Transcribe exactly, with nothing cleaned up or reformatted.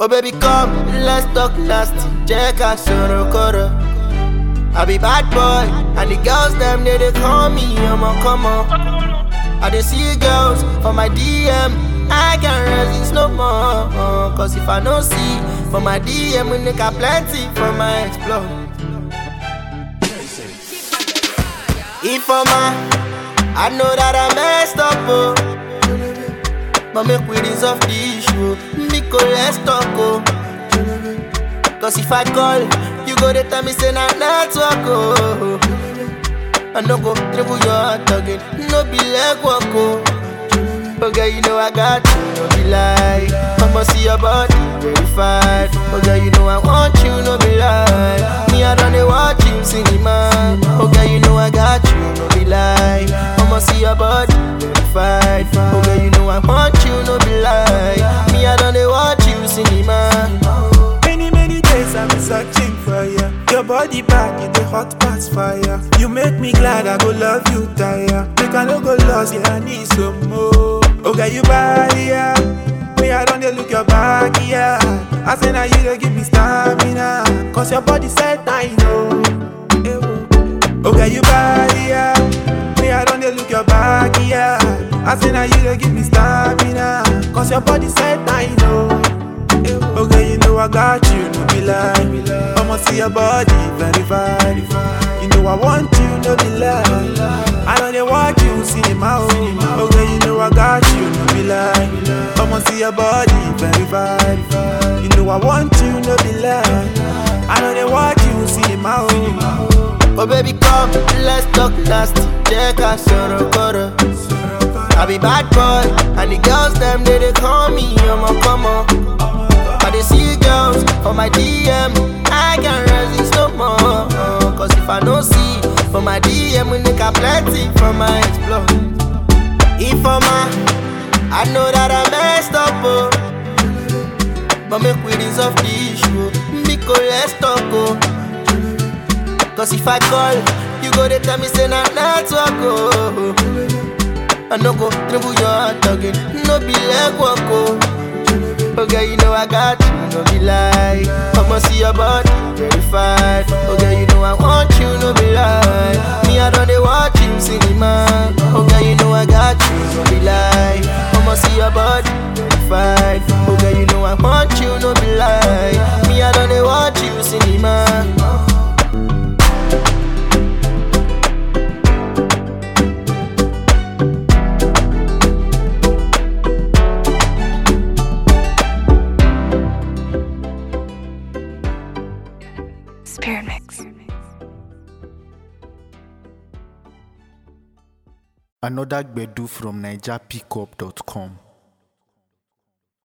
Oh baby come, let's talk nasty. Check out Sorokoro. I be bad boy, and the girls them they, they call me, I'm a come on. I dey see girls for my D M, I can't resist no more. Cause if I no see for my D M, we make a plenty from my explore. If I'm a, I know that I messed up, oh. But make we resolve the issue, Nico, let's talk, oh. Cause if I call, you go to tell me say na network, oh. I no go dribble your heart again, no be leg walk, oh. Okay, you know I got you, no be lie. I'ma see your body verified. Okay, you know I want you, no be lie. Me I don't watch you cinema. Okay, you know I got you, no be lie. I'ma see your body verified. Okay, you know I want you, no be lie. Me I don't watch you cinema. Many many days I've been searching for you. Your body back in the hot past fire. You make me glad I go love you, tire. Make I no go lost, yeah I need some more. Okay, you body, yeah. Me, I don't look your back, yeah. I say now you don't give me stamina. Cause your body said I know. Okay, you body, yeah. Me, I don't look your back, yeah. I say now you don't give me stamina. Cause your body said I know. Okay, you know I got you, no be lie. I'ma see your body verified. You know I want you, no be lie. I know they watch you cinema. Okay, you know I got you, no be lie. I'ma see your body verified. You know I want you, no be lie. I know they watch you cinema. Oh baby come, let's talk nasty. Check out Sorokoro. I be bad boy, and the girls them they, they call me, I'm a come on. I dey see girls for my D M, I can't resist no more. Cause if I no see for my D M, we make a plenty from my explore. If I'm a, I know that I messed up, oh. But make we resolve the issue, Miko, let's talk, oh. Cause if I call, you go to tell me say na network, oh. I no go dribble your heart again, no be leg walk, oh. Okay, you know I got you, no be lie. I'ma see your body verified. Okay, you know I want you, no be lie. Me I don't watch you cinema. Okay, you know I got you, no be lie. I'ma see your body verified. Okay, you know I want you, no be lie. Me I don't watch you cinema. Spirit Mix. Another Gbedu from Niger Pickup dot com.